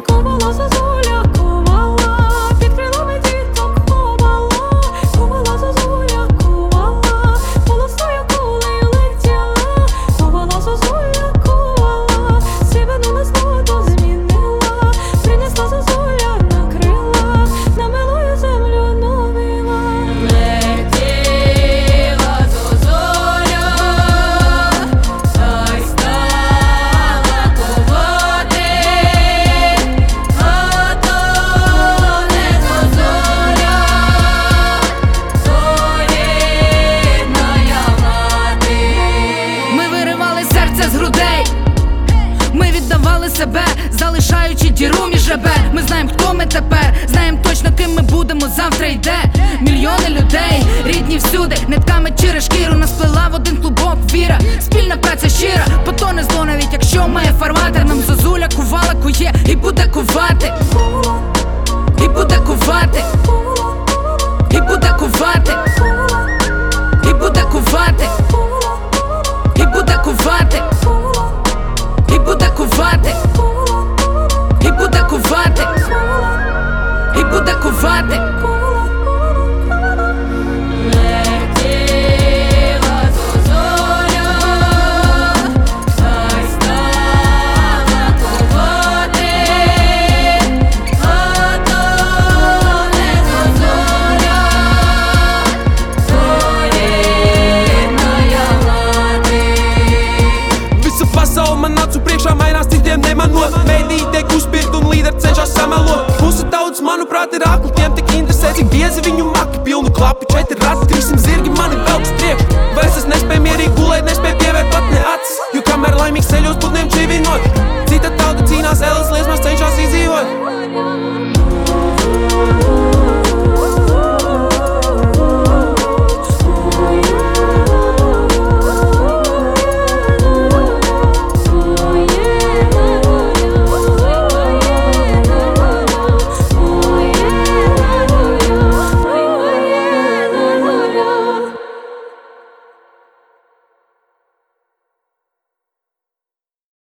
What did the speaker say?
Кувала зозуля, кувала, під крилами діток ховала. Кувала зозуля, кувала, волосною кулею летіла. Кувала зозуля, кувала, сивину на злоту змінила. Принесла зозуля на крилах, на милую землю новила. Летіла зозуля, та й стала кувати. А то не зозуля, то рідная мати. Ми виривали серце з грудей, ми віддавали себе, залишаючи діру між ребер. Ми знаємо, хто ми тепер, знаємо точно, ким ми будемо завтра. Йде мільйони людей, рідні всюди, нитками через шкіру нас плела в один клубок віра. Спільна праця щира, потоне зло, навіть якщо має фарватер. Нам зозуля кувала, кує і буде кувати, і буде кувати, і буде кувати, і буде кувати, і буде кувати, і буде кувати, і буде кувати, і буде кувати. Летіла зозуля, та й стала кувати. А то не зозуля, то rītnajā mati. Visa pasaule man acu priekšā mainās, citiem nemanot. Mēdīte, kurš pirkt un līderi cenšas samelot. Mūsu tauts, manuprāt, ir akli, tiem tik interesē, cik biezi viņu